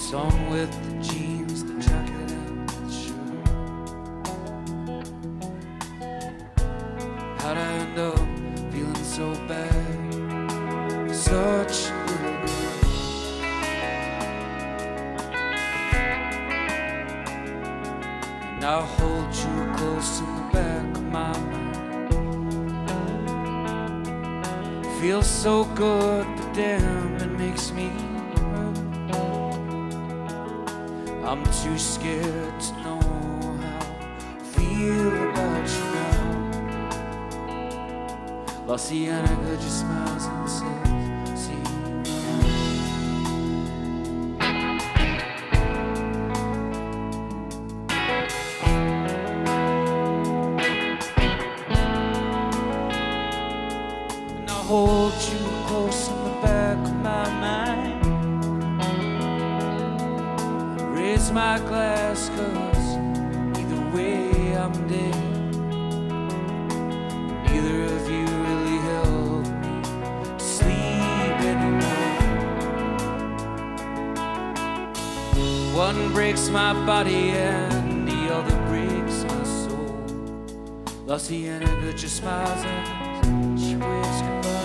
Some with the jeans, the jacket, and the shirt. How'd I end up feeling so bad? Such a little girl. And I'll hold you close in the back of my mind. Feels so good, but damn, it makes me hurt. I'm too scared to know how I feel about you now. La Cienega just smiles and says, see you and I'll hold you close in the back of my mind. Raise my glass, 'cause either way I'm dead. Neither of you really helped me to sleep anymore. One breaks my body and the other breaks my soul. La Cienega just smiles as she waves goodbye.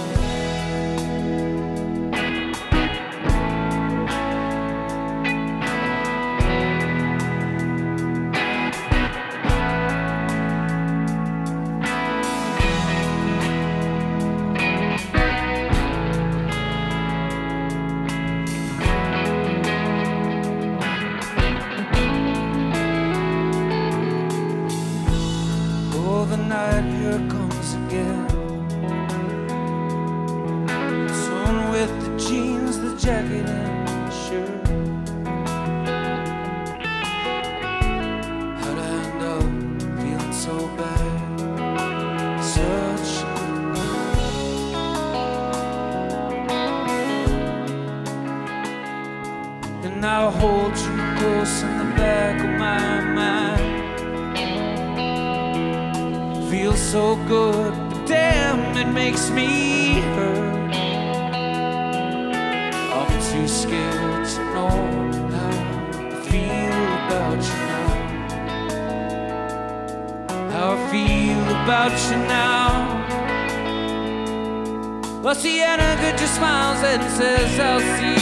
The night here comes again. Someone with the jeans, the jacket, and the shirt. How'd I end up feeling so bad? Such a and I'll hold you close in the back of my mind. Feels so good, but damn, it makes me hurt. I'm too scared to know how I feel about you now. How I feel about you now. La Cienega just smiles and says, I'll see you.